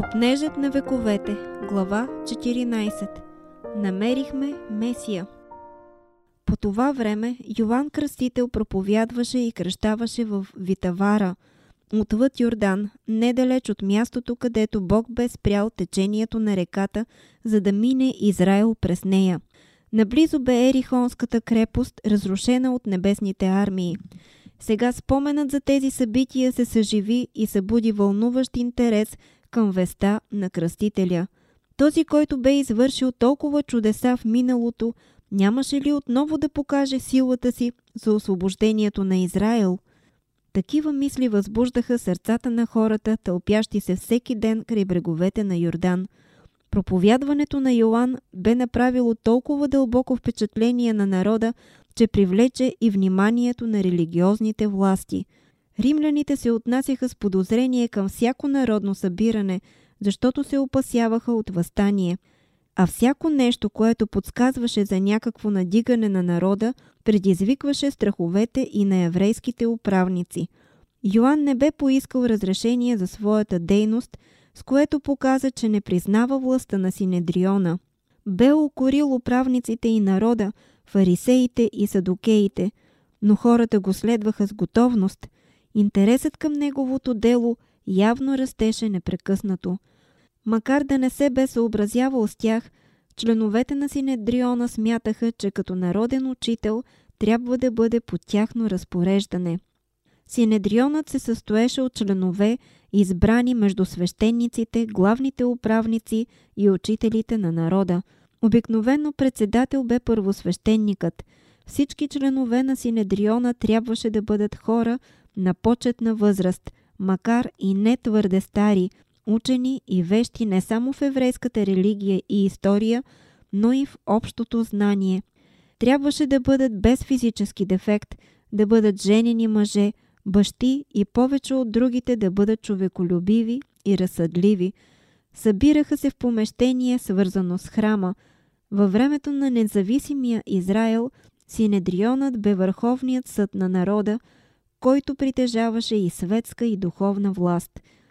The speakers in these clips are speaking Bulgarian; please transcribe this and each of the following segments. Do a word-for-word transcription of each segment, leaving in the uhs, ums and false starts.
Копнежът на вековете, глава четиринайсета. Намерихме Месия. По това време Йоан Кръстител проповядваше и кръщаваше в Витавара, отвъд Йордан, недалеч от мястото, където Бог бе спрял течението на реката, за да мине Израел през нея. Наблизо бе Ерихонската крепост, разрушена от небесните армии. Сега споменът за тези събития се съживи и събуди вълнуващ интерес към веста на Кръстителя. Този, който бе извършил толкова чудеса в миналото, нямаше ли отново да покаже силата си за освобождението на Израел? Такива мисли възбуждаха сърцата на хората, тълпящи се всеки ден край бреговете на Йордан. Проповядването на Йоан бе направило толкова дълбоко впечатление на народа, че привлече и вниманието на религиозните власти. Римляните се отнасяха с подозрение към всяко народно събиране, защото се опасяваха от въстание. А всяко нещо, което подсказваше за някакво надигане на народа, предизвикваше страховете и на еврейските управници. Йоан не бе поискал разрешение за своята дейност, с което показа, че не признава властта на Синедриона. Бе укорил управниците и народа, фарисеите и садокеите, но хората го следваха с готовност. Интересът към неговото дело явно растеше непрекъснато. Макар да не се бе съобразявал с тях, членовете на Синедриона смятаха, че като народен учител трябва да бъде под тяхно разпореждане. Синедрионът се състоеше от членове, избрани между свещениците, главните управници и учителите на народа. Обикновено председател бе първосвещеникът. Всички членове на Синедриона трябваше да бъдат хора на почетна възраст, макар и не твърде стари, учени и вещи не само в еврейската религия и история, но и в общото знание. Трябваше да бъдат без физически дефект, да бъдат женени мъже, бащи и повече от другите да бъдат човеколюбиви и разсъдливи. Събираха се в помещение, свързано с храма. Във времето на независимия Израел, Синедрионът бе върховният съд на народа, който притежаваше и светска и духовна власт.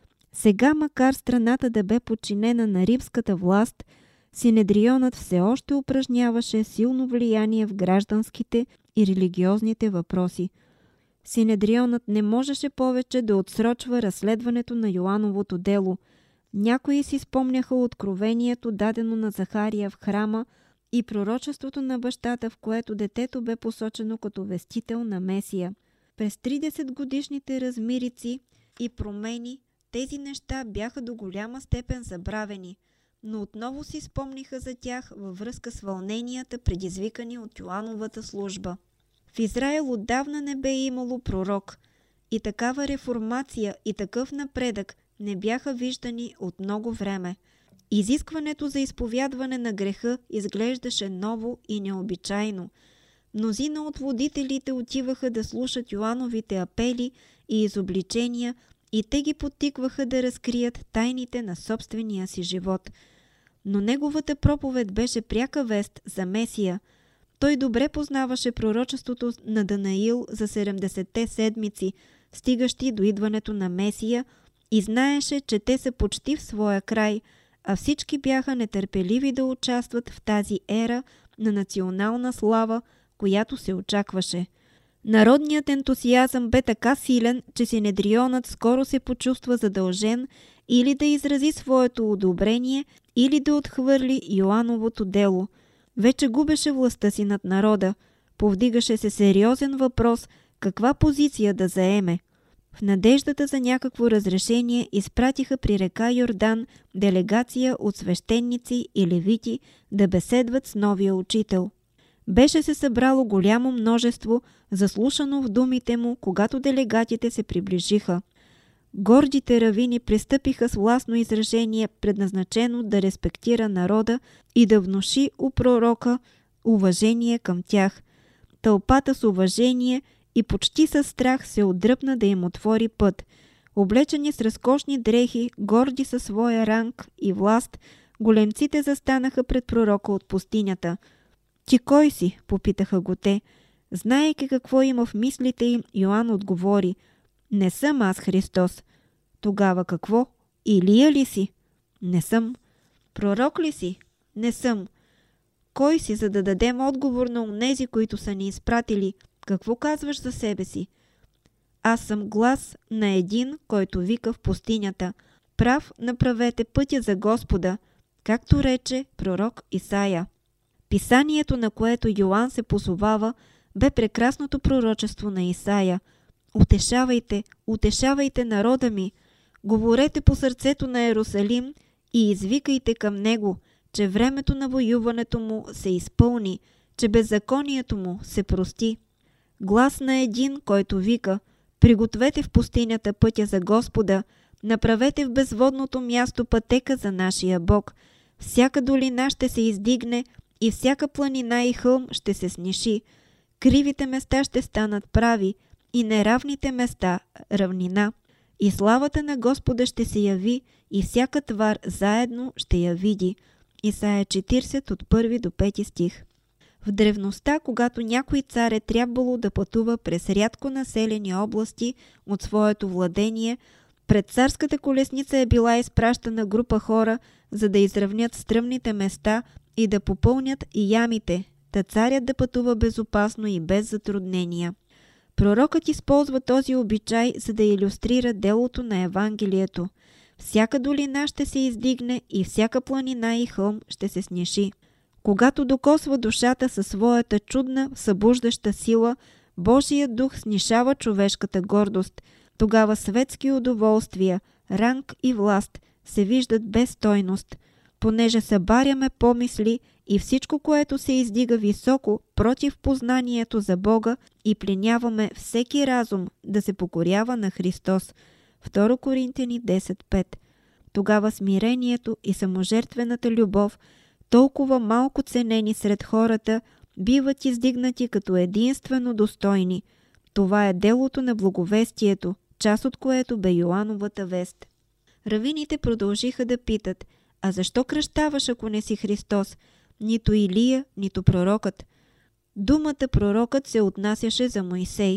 Сега, макар страната да бе подчинена на римската власт, Синедрионът все още упражняваше силно влияние в гражданските и религиозните въпроси. Синедрионът не можеше повече да отсрочва разследването на Йоановото дело. Някои си спомняха откровението, дадено на Захария в храма, и пророчеството на бащата, в което детето бе посочено като вестител на Месия. През тридесет годишните размирици и промени тези неща бяха до голяма степен забравени, но отново си спомниха за тях във връзка с вълненията, предизвикани от Йоановата служба. В Израел отдавна не бе имало пророк и такава реформация и такъв напредък не бяха виждани от много време. Изискването за изповядване на греха изглеждаше ново и необичайно. Мнозина от водителите отиваха да слушат Йоановите апели и изобличения и те ги подтикваха да разкрият тайните на собствения си живот. Но неговата проповед беше пряка вест за Месия. Той добре познаваше пророчеството на Данаил за седемдесетте седмици, стигащи до идването на Месия, и знаеше, че те са почти в своя край, а всички бяха нетърпеливи да участват в тази ера на национална слава, която се очакваше. Народният ентусиазъм бе така силен, че Синедрионът скоро се почувства задължен или да изрази своето одобрение, или да отхвърли Йоановото дело. Вече губеше властта си над народа. Повдигаше се сериозен въпрос каква позиция да заеме. В надеждата за някакво разрешение изпратиха при река Йордан делегация от свещеници и левити да беседват с новия учител. Беше се събрало голямо множество, заслушано в думите му, когато делегатите се приближиха. Гордите равини пристъпиха с властно изражение, предназначено да респектира народа и да внуши у пророка уважение към тях. Тълпата с уважение и почти със страх се отдръпна да им отвори път. Облечени с разкошни дрехи, горди със своя ранг и власт, големците застанаха пред пророка от пустинята. «Ти кой си?» попитаха го те. Знаейки какво има в мислите им, Йоан отговори: «Не съм аз Христос». «Тогава какво? Илия ли си?» Не съм. Пророк ли си? Не съм. Кой си, за да дадем отговор на онези, които са ни изпратили? Какво казваш за себе си? Аз съм глас на един, който вика в пустинята: прав направете пътя за Господа, както рече пророк Исаия. Писанието, на което Йоан се позовава, бе прекрасното пророчество на Исаия. Утешавайте, утешавайте народа ми, говорете по сърцето на Йерусалим и извикайте към него, че времето на воюването му се изпълни, че беззаконието му се прости. Глас на един, който вика: пригответе в пустинята пътя за Господа, направете в безводното място пътека за нашия Бог. Всяка долина ще се издигне и всяка планина и хълм ще се сниши. Кривите места ще станат прави и неравните места равнина. И славата на Господа ще се яви и всяка твар заедно ще я види. Исаия четиридесет от първи до пети стих. В древността, когато някой цар е трябвало да пътува през рядко населени области от своето владение, пред царската колесница е била изпращана група хора, за да изравнят стръмните места и да попълнят и ямите, та царят да пътува безопасно и без затруднения. Пророкът използва този обичай, за да илюстрира делото на Евангелието. Всяка долина ще се издигне и всяка планина и хълм ще се сниши. Когато докосва душата със своята чудна, събуждаща сила, Божият дух снишава човешката гордост. Тогава светски удоволствия, ранг и власт се виждат без стойност, понеже събаряме помисли и всичко, което се издига високо против познанието за Бога, и пленяваме всеки разум да се покорява на Христос. втори Коринтяни десет пет. Тогава смирението и саможертвената любов, толкова малко ценени сред хората, биват издигнати като единствено достойни. Това е делото на благовестието, част от което бе Йоановата вест. Равините продължиха да питат: а защо кръщаваш, ако не си Христос? Нито Илия, нито пророкът. Думата пророкът се отнасяше за Мойсей.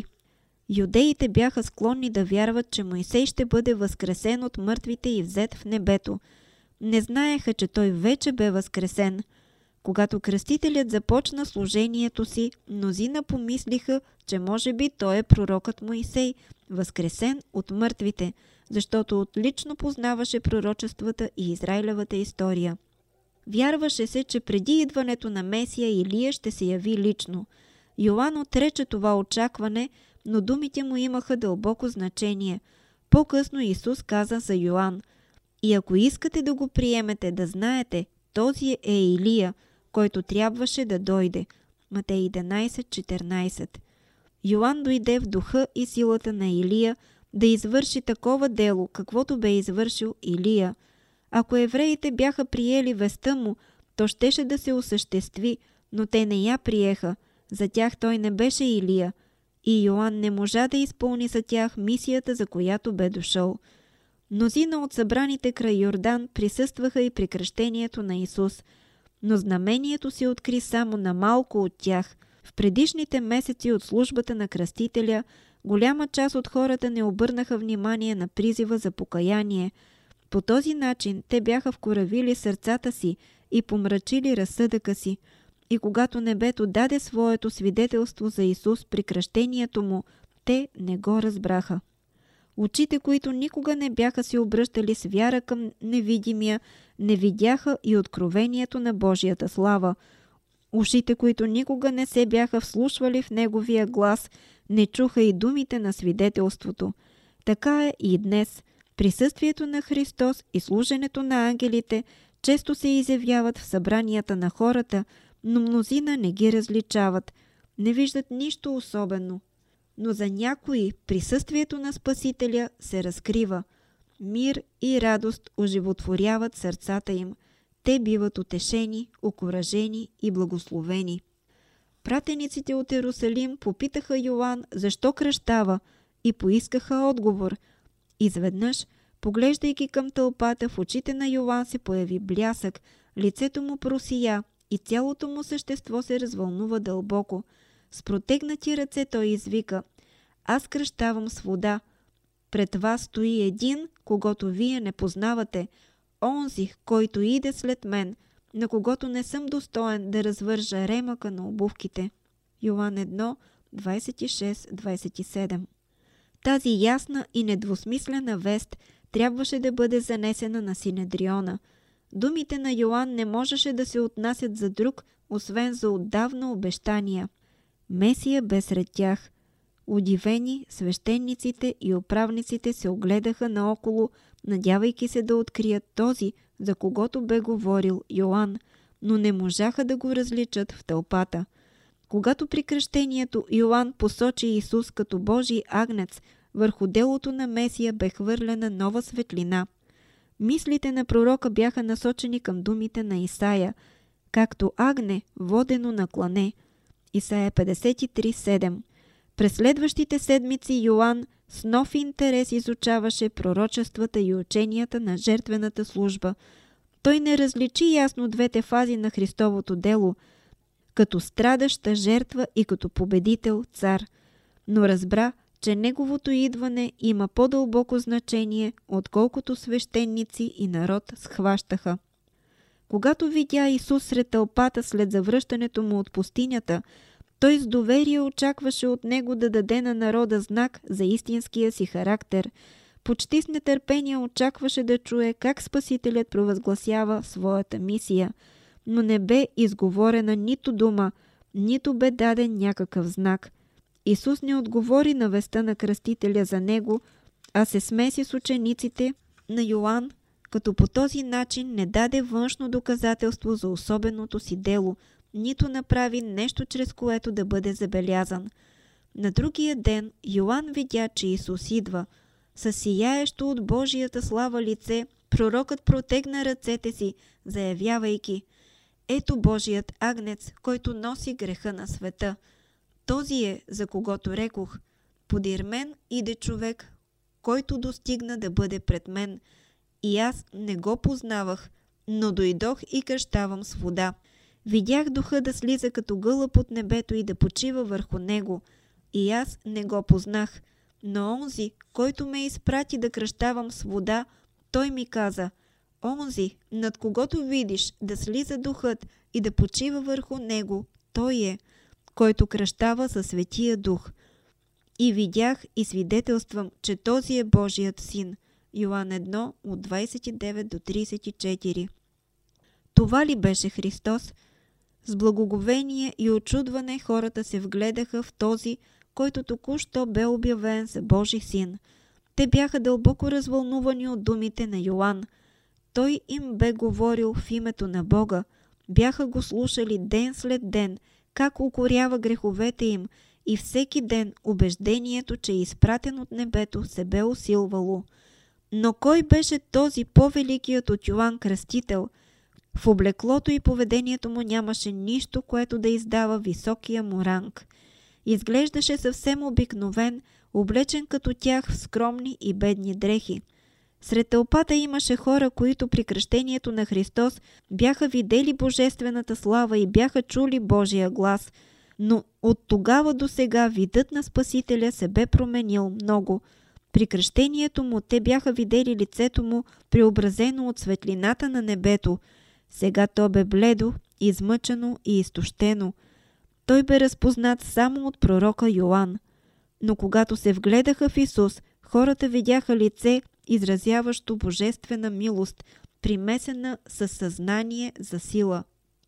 Юдеите бяха склонни да вярват, че Мойсей ще бъде възкресен от мъртвите и взет в небето. Не знаеха, че той вече бе възкресен. Когато кръстителят започна служението си, мнозина помислиха, че може би той е пророкът Мойсей, възкресен от мъртвите, защото отлично познаваше пророчествата и Израилевата история. Вярваше се, че преди идването на Месия Илия ще се яви лично. Йоан отрече това очакване, но думите му имаха дълбоко значение. По-късно Исус каза за Йоан: и ако искате да го приемете, да знаете, този е Илия, който трябваше да дойде. Матей единадесет четиринадесет. Йоан дойде в духа и силата на Илия да извърши такова дело, каквото бе извършил Илия. Ако евреите бяха приели вестта му, то щеше да се осъществи, но те не я приеха. За тях той не беше Илия. И Йоан не можа да изпълни за тях мисията, за която бе дошъл. Мнозина от събраните край Йордан присъстваха и при кръщението на Исус, но знамението се откри само на малко от тях. В предишните месеци от службата на кръстителя голяма част от хората не обърнаха внимание на призива за покаяние. По този начин те бяха вкоравили сърцата си и помрачили разсъдъка си. И когато небето даде своето свидетелство за Исус при кръщението му, те не го разбраха. Очите, които никога не бяха се обръщали с вяра към невидимия, не видяха и откровението на Божията слава. Ушите, които никога не се бяха вслушвали в Неговия глас, не чуха и думите на свидетелството. Така е и днес. Присъствието на Христос и служенето на ангелите често се изявяват в събранията на хората, но мнозина не ги различават, не виждат нищо особено. Но за някои присъствието на Спасителя се разкрива. Мир и радост оживотворяват сърцата им. Те биват утешени, окуражени и благословени. Пратениците от Йерусалим попитаха Йоан защо кръщава и поискаха отговор. Изведнъж, поглеждайки към тълпата, в очите на Йоан се появи блясък, лицето му просия и цялото му същество се развълнува дълбоко. С протегнати ръце той извика: аз кръщавам с вода. Пред вас стои един, когото вие не познавате. онзи, който иде след мен, на когото не съм достоен да развържа ремъка на обувките. Йоан едно, двадесет и шест до двадесет и седем. Тази ясна и недвусмислена вест трябваше да бъде занесена на Синедриона. Думите на Йоан не можеше да се отнасят за друг, освен за отдавна обещания. Месия бе сред тях. Удивени, свещениците и управниците се огледаха наоколо, надявайки се да открият този, за когото бе говорил Йоан, но не можаха да го различат в тълпата. Когато при кръщението Йоан посочи Исус като Божий агнец, върху делото на Месия бе хвърлена нова светлина. Мислите на пророка бяха насочени към думите на Исаия, както агне, водено на клане. Исаия петдесет и три, седем. През следващите седмици Йоан с нов интерес изучаваше пророчествата и ученията на жертвената служба. Той не различи ясно двете фази на Христовото дело, като страдаща жертва и като победител цар, но разбра, че неговото идване има по-дълбоко значение, отколкото свещеници и народ схващаха. Когато видя Исус сред тълпата след завръщането му от пустинята, той с доверие очакваше от него да даде на народа знак за истинския си характер. Почти с нетърпение очакваше да чуе как Спасителят провъзгласява своята мисия, но не бе изговорена нито дума, нито бе даден някакъв знак. Исус не отговори на вестта на кръстителя за него, а се смеси с учениците на Йоан, като по този начин не даде външно доказателство за особеното си дело, нито направи нещо, чрез което да бъде забелязан. На другия ден Йоан видя, че Исус идва. Със сияещо от Божията слава лице, пророкът протегна ръцете си, заявявайки: „Ето Божият агнец, който носи греха на света. Този е, за когото рекох: подир мен иде човек, който достигна да бъде пред мен. И аз не го познавах, но дойдох и кръщавам с вода. Видях духа да слиза като гълъб от небето и да почива върху него. И аз не го познах, но онзи, който ме изпрати да кръщавам с вода, той ми каза: онзи, над когото видиш да слиза духът и да почива върху него, той е, който кръщава със Светия Дух. И видях и свидетелствам, че този е Божият син.“ Йоан едно, от двадесет и девет до тридесет и четири. Това ли беше Христос? С благоговение и очудване хората се вгледаха в този, който току-що бе обявен за Божи син. Те бяха дълбоко развълнувани от думите на Йоан. Той им бе говорил в името на Бога. Бяха го слушали ден след ден, как укорява греховете им, и всеки ден убеждението, че е изпратен от небето, се бе усилвало. Но кой беше този по-великият от Йоан Кръстител? В облеклото и поведението му нямаше нищо, което да издава високия му ранг. Изглеждаше съвсем обикновен, облечен като тях в скромни и бедни дрехи. Сред тълпата имаше хора, които при кръщението на Христос бяха видели божествената слава и бяха чули Божия глас, но от тогава до сега видът на Спасителя се бе променил много. При кръщението му те бяха видели лицето му, преобразено от светлината на небето. Сега то бе бледо, измъчено и изтощено. Той бе разпознат само от пророка Йоан. Но когато се вгледаха в Исус, хората видяха лице, изразяващо божествена милост, примесена със съзнание за сила.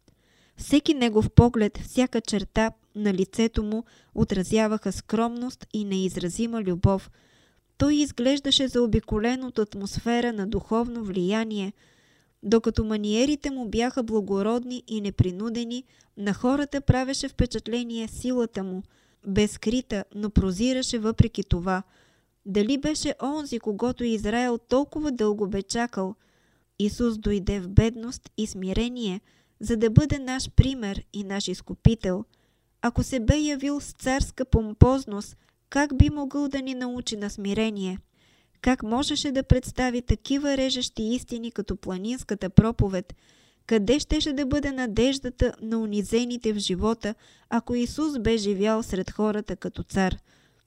Всеки негов поглед, всяка черта на лицето му отразяваха скромност и неизразима любов. Той изглеждаше заобиколен от атмосфера на духовно влияние. Докато маниерите му бяха благородни и непринудени, на хората правеше впечатление силата му, безскрита, но прозираше въпреки това. Дали беше онзи, когото Израел толкова дълго бе чакал? Исус дойде в бедност и смирение, за да бъде наш пример и наш изкупител. Ако се бе явил с царска помпозност, как би могъл да ни научи на смирение? Как можеше да представи такива режещи истини като планинската проповед? Къде щеше да бъде надеждата на унизените в живота, ако Исус бе живял сред хората като цар?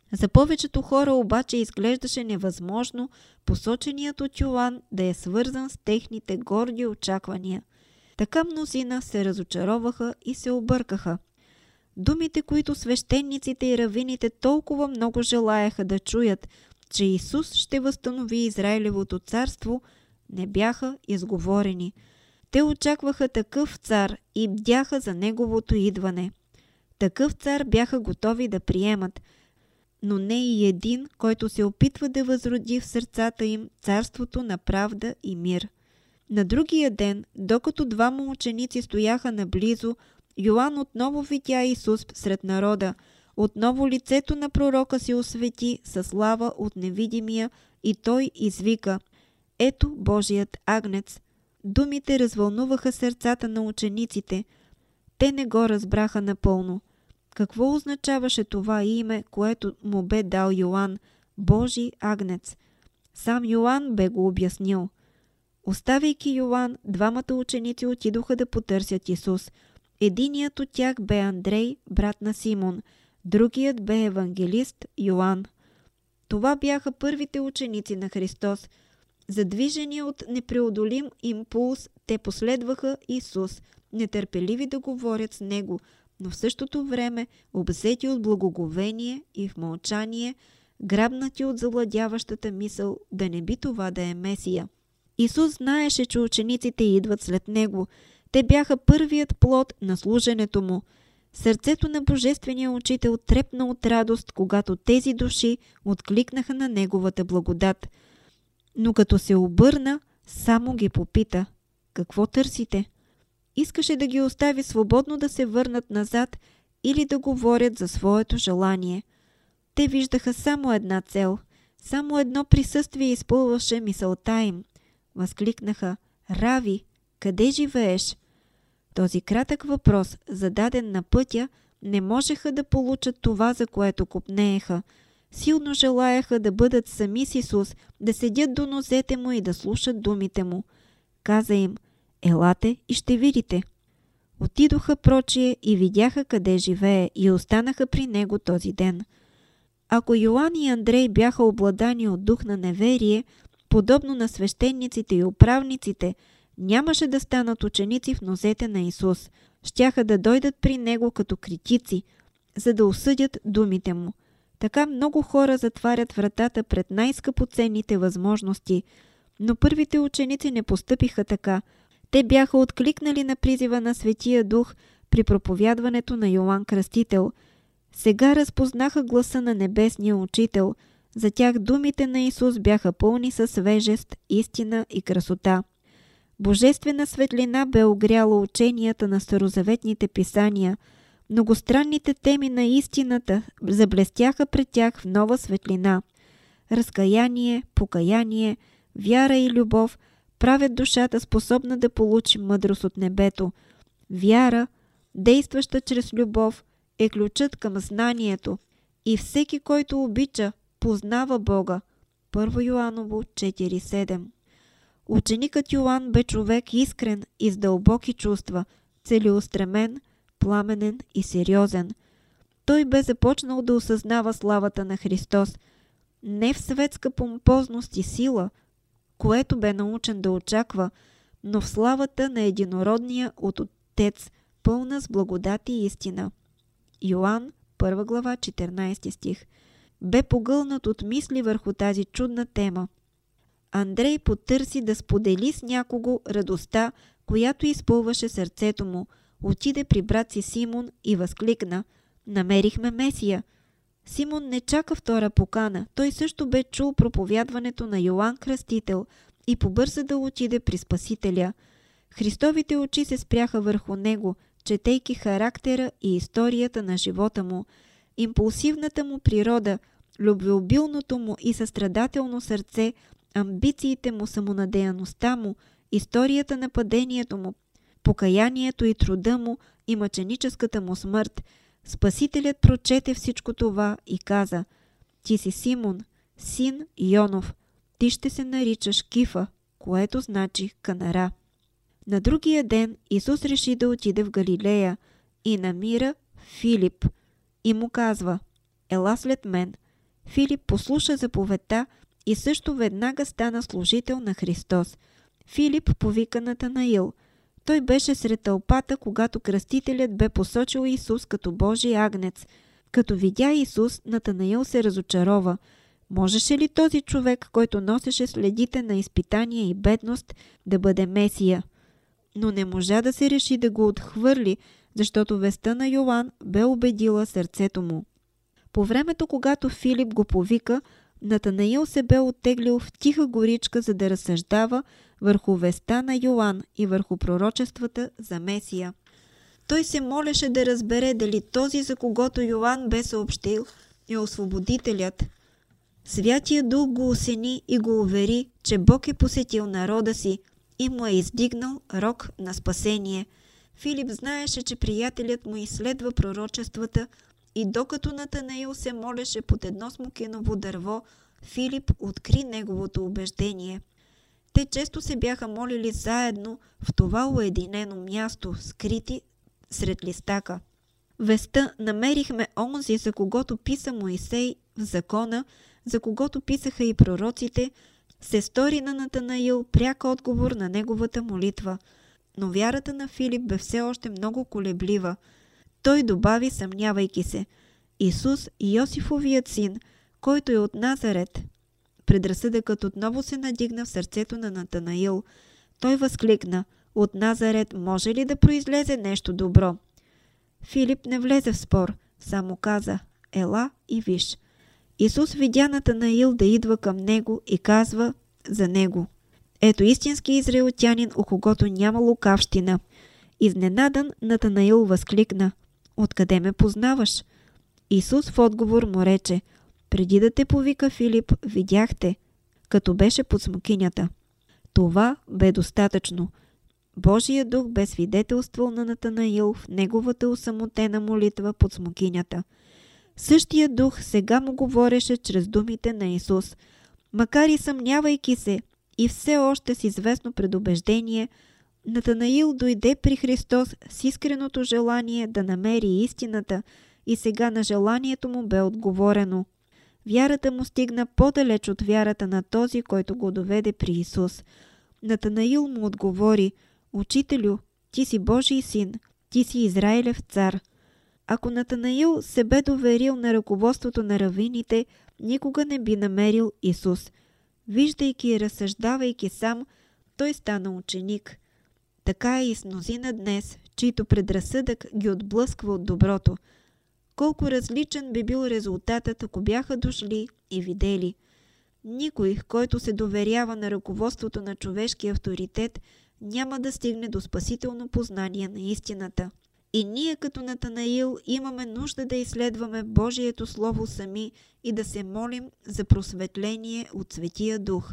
За повечето хора обаче изглеждаше невъзможно посоченият от Йоан да е свързан с техните горди очаквания. Така мнозина се разочароваха и се объркаха. Думите, които свещениците и равините толкова много желаяха да чуят, че Исус ще възстанови Израилевото царство, не бяха изговорени. Те очакваха такъв цар и бдяха за неговото идване. Такъв цар бяха готови да приемат, но не и един, който се опитва да възроди в сърцата им царството на правда и мир. На другия ден, докато двама ученици стояха наблизо, Йоан отново видя Исус сред народа. Отново лицето на пророка се освети със слава от невидимия и той извика: „Ето Божият агнец!“ Думите развълнуваха сърцата на учениците. Те не го разбраха напълно. Какво означаваше това име, което му бе дал Йоан – Божи агнец? Сам Йоан бе го обяснил. Оставяйки Йоан, двамата ученици отидоха да потърсят Исус. Единият от тях бе Андрей, брат на Симон, другият бе евангелист Йоан. Това бяха първите ученици на Христос. Задвижени от непреодолим импулс, те последваха Исус, нетърпеливи да говорят с Него, но в същото време обзети от благоговение и в мълчание, грабнати от завладяващата мисъл да не би това да е Месия. Исус знаеше, че учениците идват след Него. Те бяха първият плод на служенето Му. Сърцето на Божествения учител трепна от радост, когато тези души откликнаха на Неговата благодат. Но като се обърна, само ги попита: „Какво търсите?“ Искаше да ги остави свободно да се върнат назад или да говорят за своето желание. Те виждаха само една цел, само едно присъствие изпълваше мисълта им. Възкликнаха: „Рави, къде живееш?“ Този кратък въпрос, зададен на пътя, не можеха да получат това, за което копнееха. Силно желаяха да бъдат сами с Исус, да седят до нозете Му и да слушат думите Му. Каза им: „Елате и ще видите.“ Отидоха прочие и видяха къде живее и останаха при Него този ден. Ако Йоан и Андрей бяха обладани от дух на неверие, подобно на свещениците и управниците, нямаше да станат ученици в нозете на Исус. Щяха да дойдат при Него като критици, за да осъдят думите Му. Така много хора затварят вратата пред най-скъпоценните възможности, но първите ученици не постъпиха така. Те бяха откликнали на призива на Светия Дух при проповядването на Йоан Кръстител. Сега разпознаха гласа на Небесния Учител. За тях думите на Исус бяха пълни със свежест, истина и красота. Божествена светлина бе огряла ученията на старозаветните писания. Многостранните теми на истината заблестяха пред тях в нова светлина. Разкаяние, покаяние, вяра и любов правят душата способна да получи мъдрост от небето. Вяра, действаща чрез любов, е ключът към знанието и всеки, който обича, познава Бога. Първо Йоаново четири седем. Ученикът Йоан бе човек искрен и с дълбоки чувства, целеустремен, пламенен и сериозен. Той бе започнал да осъзнава славата на Христос, не в светска помпозност и сила, което бе научен да очаква, но в славата на единородния от Отец, пълна с благодат и истина. Йоан, първа глава, четиринайсети стих. Бе погълнат от мисли върху тази чудна тема. Андрей потърси да сподели с някого радостта, която изпълваше сърцето му. Отиде при брат си Симон и възкликна: „Намерихме Месия!“ Симон не чака втора покана. Той също бе чул проповядването на Йоан Кръстител и побърза да отиде при Спасителя. Христовите очи се спряха върху него, четейки характера и историята на живота му. Импулсивната му природа, любвеобилното му и състрадателно сърце, амбициите му, самонадеяността му, историята на падението му, покаянието и труда му и мъченическата му смърт. Спасителят прочете всичко това и каза: „Ти си Симон, син Йонов. Ти ще се наричаш Кифа“, което значи канара. На другия ден Исус реши да отиде в Галилея и намира Филип и му казва: „Ела след мен“. Филип послуша заповедта и също веднага стана служител на Христос. Филип повика Натанаил. Той беше сред тълпата, когато кръстителят бе посочил Исус като Божий агнец. Като видя Исус, Натанаил се разочарова. Можеше ли този човек, който носеше следите на изпитание и бедност, да бъде Месия? Но не можа да се реши да го отхвърли, защото вестта на Йоан бе убедила сърцето му. По времето, когато Филип го повика, Натанаил се бе оттеглил в тиха горичка, за да разсъждава върху вестта на Йоан и върху пророчествата за Месия. Той се молеше да разбере дали този, за когото Йоан бе съобщил, е освободителят. Святия Дух го осени и го увери, че Бог е посетил народа си и му е издигнал рог на спасение. Филип знаеше, че приятелят му изследва пророчествата и докато Натанаил се молеше под едно смокиново дърво, Филип откри неговото убеждение. Те често се бяха молили заедно в това уединено място, скрити сред листака. Вестта намерихме онзи, за когото писа Моисей в закона, за когото писаха и пророците, се стори на Натанаил пряк отговор на неговата молитва. Но вярата на Филип бе все още много колеблива. Той добави, съмнявайки се: Исус, Йосифовият син, който е от Назарет. Предразсъдъкът отново се надигна в сърцето на Натанаил. Той възкликна: от Назарет може ли да произлезе нещо добро? Филип не влезе в спор, само каза: ела и виж. Исус видя Натанаил да идва към него и казва за него: ето истински израелтянин, у когото няма лукавщина. Изненадан, Натанаил възкликна: откъде ме познаваш? Исус в отговор му рече: преди да те повика Филип, видях те, като беше под смокинята. Това бе достатъчно. Божият дух бе свидетелствал на Натанаил в неговата осамотена молитва под смокинята. Същия дух сега му говореше чрез думите на Исус. Макар и съмнявайки се и все още с известно предубеждение, Натанаил дойде при Христос с искреното желание да намери истината и сега на желанието му бе отговорено. Вярата му стигна по-далеч от вярата на този, който го доведе при Исус. Натанаил му отговори: Учителю, ти си Божий син, ти си Израилев цар. Ако Натанаил се бе доверил на ръководството на равините, никога не би намерил Исус. Виждайки и разсъждавайки сам, той стана ученик. Така е и с мнозина днес, чийто предразсъдък ги отблъсква от доброто. Колко различен би бил резултатът, ако бяха дошли и видели. Никой, който се доверява на ръководството на човешки авторитет, няма да стигне до спасително познание на истината. И ние като Натанаил имаме нужда да изследваме Божието Слово сами и да се молим за просветление от Светия Дух.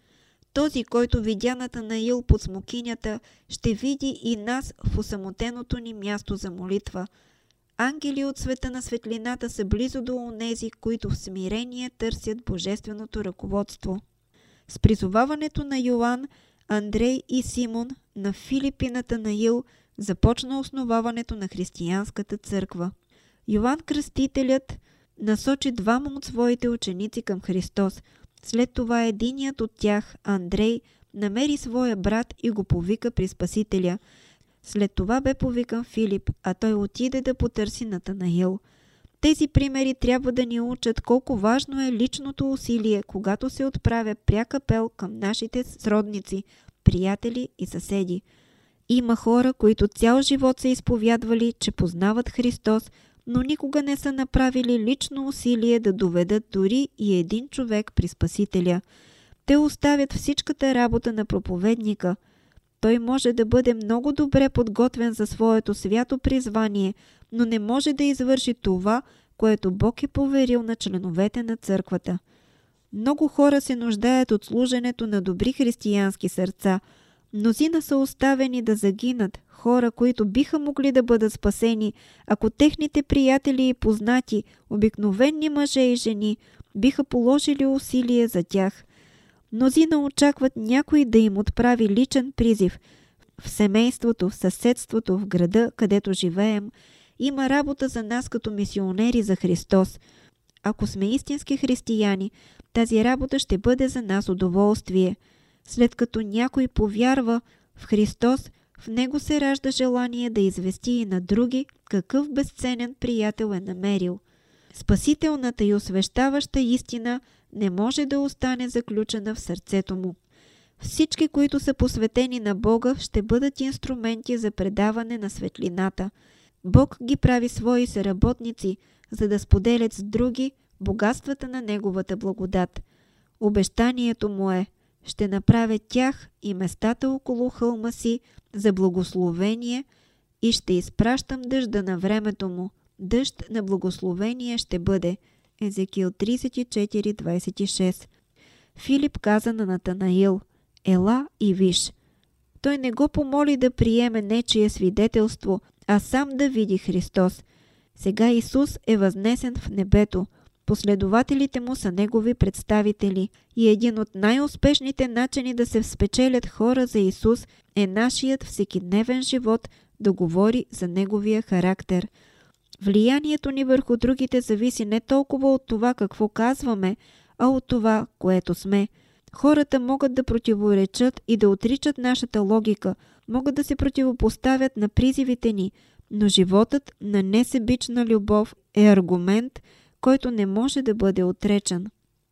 Този, който видя Натанаил под смокинята, ще види и нас в осамотеното ни място за молитва. Ангели от света на светлината са близо до онези, които в смирение търсят божественото ръководство. С призоваването на Йоан, Андрей и Симон, на Филип и Натанаил започна основаването на християнската църква. Йоан Кръстителят насочи двама от своите ученици към Христос. След това единият от тях, Андрей, намери своя брат и го повика при Спасителя. След това бе повикан Филип, а той отиде да потърси Натанаил. Тези примери трябва да ни учат колко важно е личното усилие, когато се отправя пряк апел към нашите сродници, приятели и съседи. Има хора, които цял живот са изповядвали, че познават Христос, но никога не са направили лично усилие да доведат дори и един човек при Спасителя. Те оставят всичката работа на проповедника. Той може да бъде много добре подготвен за своето свято призвание, но не може да извърши това, което Бог е поверил на членовете на църквата. Много хора се нуждаят от служенето на добри християнски сърца. Мнозина са оставени да загинат, хора, които биха могли да бъдат спасени, ако техните приятели и познати, обикновени мъже и жени, биха положили усилие за тях. Мнозина очакват някой да им отправи личен призив. В семейството, в съседството, в града, където живеем, има работа за нас като мисионери за Христос. Ако сме истински християни, тази работа ще бъде за нас удоволствие. След като някой повярва в Христос, в него се ражда желание да извести и на други какъв безценен приятел е намерил. Спасителната и освещаваща истина не може да остане заключена в сърцето му. Всички, които са посветени на Бога, ще бъдат инструменти за предаване на светлината. Бог ги прави свои съработници, за да споделят с други богатствата на Неговата благодат. Обещанието му е: ще направя тях и местата около хълма си за благословение и ще изпращам дъжда на времето му. Дъжд на благословение ще бъде. Езекил тридесет и четири двадесет и шест. Филип каза на Натанаил: ела и виж. Той не го помоли да приеме нечие свидетелство, а сам да види Христос. Сега Исус е възнесен в небето. Последователите му са негови представители и един от най-успешните начини да се спечелят хора за Исус е нашият всекидневен живот да говори за неговия характер. Влиянието ни върху другите зависи не толкова от това какво казваме, а от това, което сме. Хората могат да противоречат и да отричат нашата логика, могат да се противопоставят на призивите ни, но животът на несебична любов е аргумент, който не може да бъде отречен.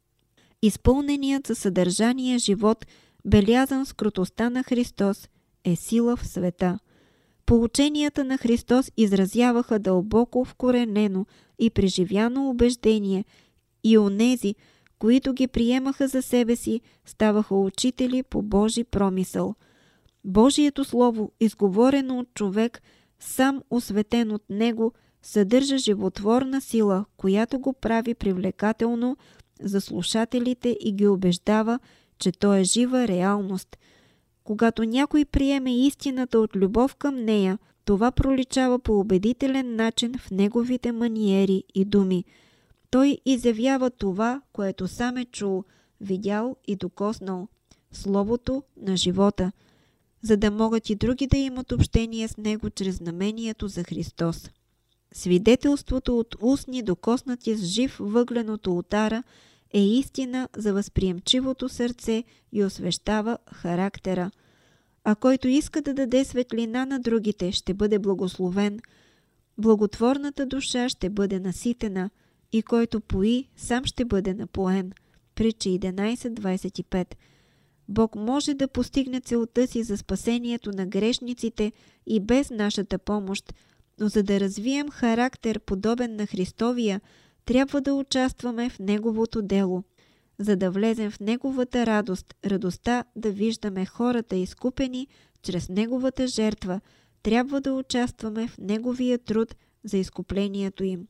Изпълненият със съдържание живот, белязан с кротостта на Христос, е сила в света. Поученията на Христос изразяваха дълбоко вкоренено и преживяно убеждение и онези, които ги приемаха за себе си, ставаха учители по Божи промисъл. Божието Слово, изговорено от човек, сам осветен от него, съдържа животворна сила, която го прави привлекателно за слушателите и ги убеждава, че то е жива реалност. Когато някой приеме истината от любов към нея, това проличава по убедителен начин в неговите маниери и думи. Той изявява това, което сам е чул, видял и докоснал – Словото на живота, за да могат и други да имат общение с него чрез знамението за Христос. Свидетелството от устни, докоснати с жив въглен от олтара, е истина за възприемчивото сърце и освещава характера. А който иска да даде светлина на другите, ще бъде благословен. Благотворната душа ще бъде наситена и който пои, сам ще бъде напоен. Притчи единадесет двадесет и пет. Бог може да постигне целта си за спасението на грешниците и без нашата помощ, но за да развием характер подобен на Христовия, трябва да участваме в Неговото дело. За да влезем в Неговата радост, радостта да виждаме хората изкупени чрез Неговата жертва, трябва да участваме в Неговия труд за изкуплението им.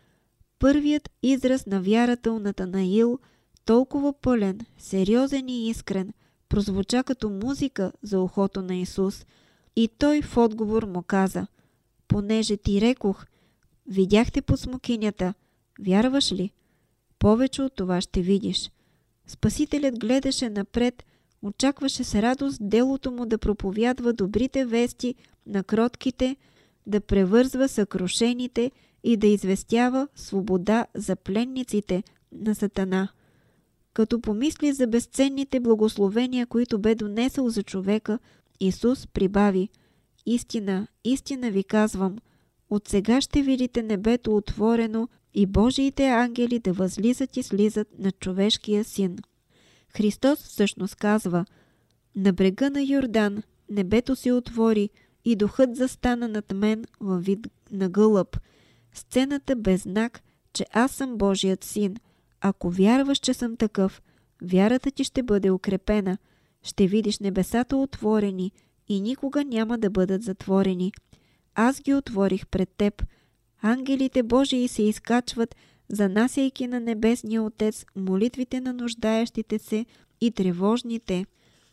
Първият израз на вярата у Натанаил, толкова пълен, сериозен и искрен, прозвуча като музика за ухото на Исус. И той в отговор му каза: понеже ти рекох, видяхте под смокинята, вярваш ли? Повече от това ще видиш. Спасителят гледаше напред, очакваше с радост делото му да проповядва добрите вести на кротките, да превързва съкрушените и да известява свобода за пленниците на Сатана. Като помисли за безценните благословения, които бе донесъл за човека, Исус прибави: истина, истина ви казвам, от сега ще видите небето отворено и Божиите ангели да възлизат и слизат над човешкия син. Христос всъщност казва: на брега на Йордан небето се отвори и духът застана над мен във вид на гълъб. Сцената без знак, че аз съм Божият син. Ако вярваш, че съм такъв, вярата ти ще бъде укрепена. Ще видиш небесата отворени и никога няма да бъдат затворени. Аз ги отворих пред теб. Ангелите Божии се изкачват, занасяйки на Небесния Отец молитвите на нуждаещите се и тревожните,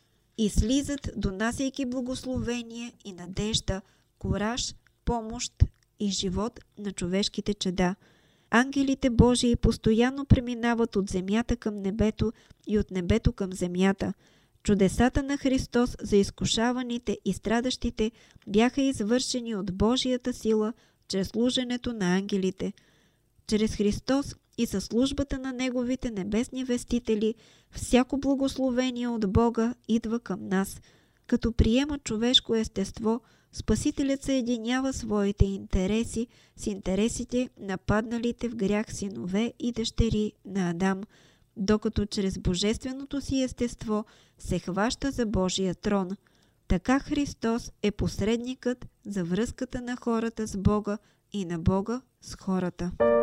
и слизат, донасяйки благословение и надежда, кураж, помощ и живот на човешките чеда. Ангелите Божии постоянно преминават от земята към небето и от небето към земята. Чудесата на Христос за изкушаваните и страдащите бяха извършени от Божията сила чрез служенето на ангелите. Чрез Христос и със службата на Неговите небесни вестители, всяко благословение от Бога идва към нас. Като приема човешко естество, Спасителят съединява своите интереси с интересите на падналите в грях синове и дъщери на Адам, докато чрез божественото си естество се хваща за Божия трон. Така Христос е посредникът за връзката на хората с Бога и на Бога с хората.